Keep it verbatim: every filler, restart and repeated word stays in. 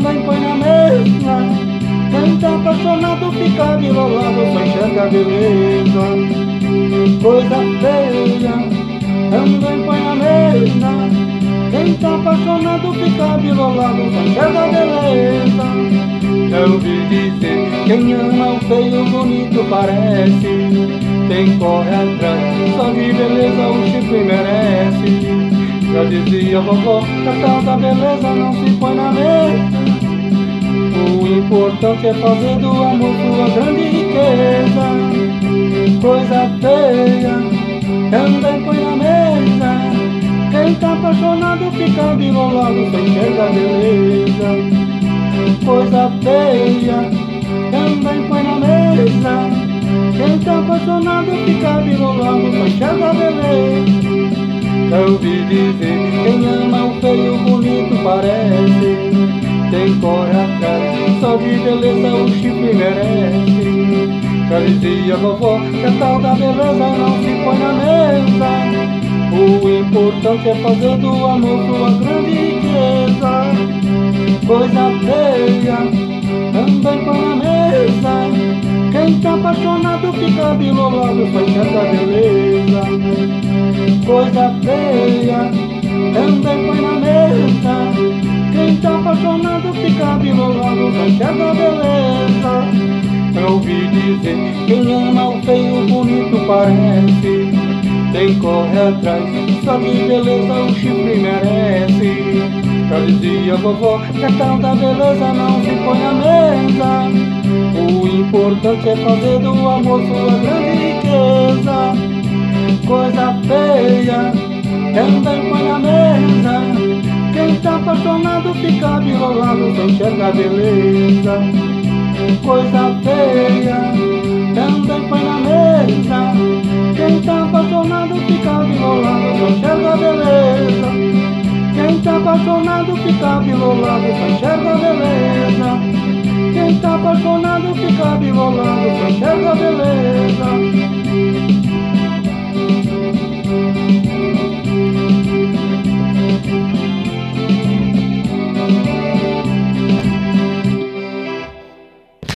também põe na mesa. Quem tá apaixonado fica bilolado, só enxerga a beleza. Coisa feia também põe na mesa. Quem tá apaixonado fica bilolado, só enxerga a beleza. Eu ouvi dizer, quem ama o feio, bonito parece. Quem corre atrás, só de beleza o chifre merece. Já dizia a vovó, que a tal da beleza não se põe na mesa. O importante é fazer do amor sua grande riqueza. Coisa feia também põe na mesa. Quem tá apaixonado fica bilolado, só enxerga a beleza. Coisa feia também põe na mesa. Quem tá apaixonado fica bilolado, só enxerga a beleza. Eu ouvi dizer, quem ama o feio, bonito parece. Quem corre atrás, só de beleza o chifre merece. Já dizia a vovó, que a tal da beleza não se põe na mesa. O importante é fazer do amor sua grande riqueza. Coisa feia também põe na mesa. Quem tá apaixonado fica bilolado, só enxerga a beleza. Coisa feia também põe na mesa. Quem tá apaixonado fica bilolado, só enxerga a beleza. Eu ouvi dizer, quem ama o feio, bonito parece. Quem corre atrás, só de beleza o chifre merece. Já dizia a vovó, que a tal da beleza não se põe na mesa. O importante é fazer do amor sua grande riqueza. Coisa feia também põe na mesa. Quem tá apaixonado fica bilolado, só enxerga a beleza. Coisa feia também põe na mesa. Quem tá apaixonado fica bilolado, só enxerga a beleza. Quem tá apaixonado fica bilolado, só enxerga a beleza. Quem tá apaixonado fica bilolado, só enxerga a beleza.